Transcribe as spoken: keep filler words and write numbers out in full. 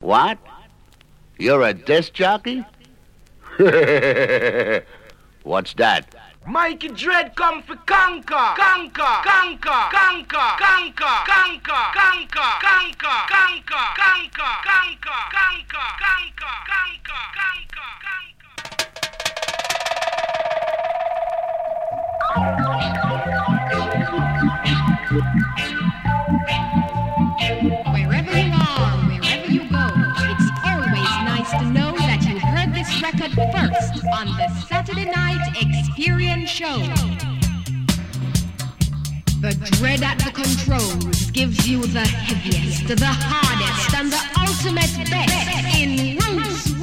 What? You're a disc jockey? What's that? Mikey Dread come for conquer, conquer, conquer, conquer, conquer, conquer, conquer, conquer, conquer, conquer, conquer, conquer, conquer, conquer, Wherever you are, wherever you go, it's always nice to know that you heard this record first on the Saturday Night Experience Show. The Dread at the controls gives you the heaviest, the hardest, and the ultimate best in roots